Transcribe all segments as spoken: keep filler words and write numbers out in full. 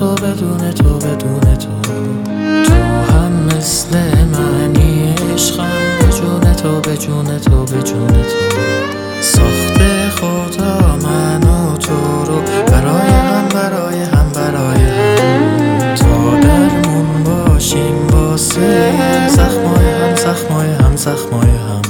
تو بدون تو بدون تو تو هم مثل معنی عشقم، به جون تو به جون تو به جون تو ساخته خدا من و تو رو برای هم برای هم برای هم تا درمون باشیم واسه زخمای هم زخمای هم زخمای هم.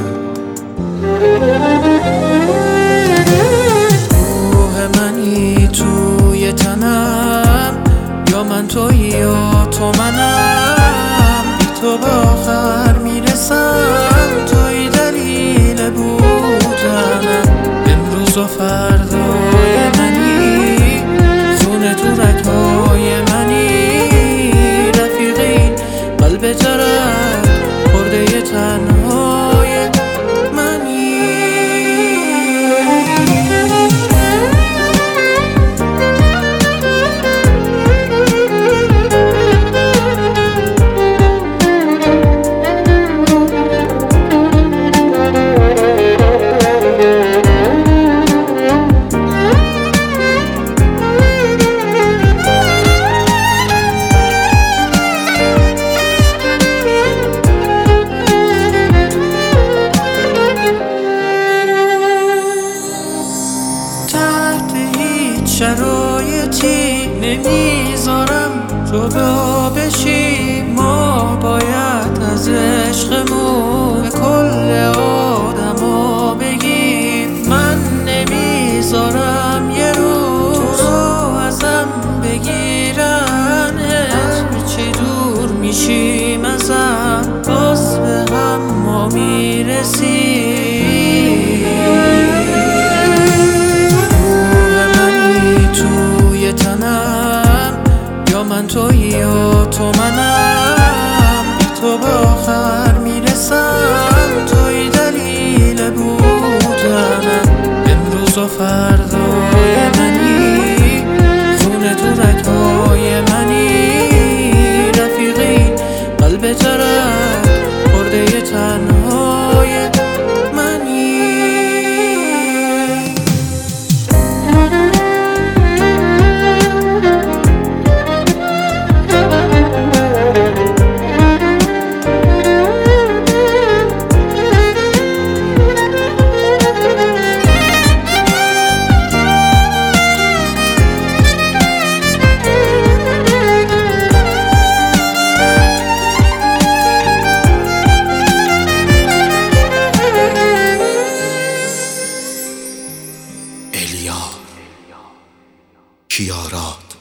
روح منی توی تنم، یا من توی یا تو منم، بی تو به آخر میرسم، توی دلیل بودنم، امروز و فردای منی، خون تو رگهای منی، رفیقین قلب جرد خورده تنهای منی. شرایطی نمیذارم جدا بشی، ما باید از عشقمون کل آدما بگیم. من نمیذارم یه روز تو ازم بگیرن، هرچی دور میشیم ازم باز به هم ما میرسیم. من توی یا تو منم، بی تو به آخر میرسم، توی دلیل بودنم، امروز و فردای منی، خون تو رگهای منی، رفیقین قلب جرد خورده تنهای منی. کیارا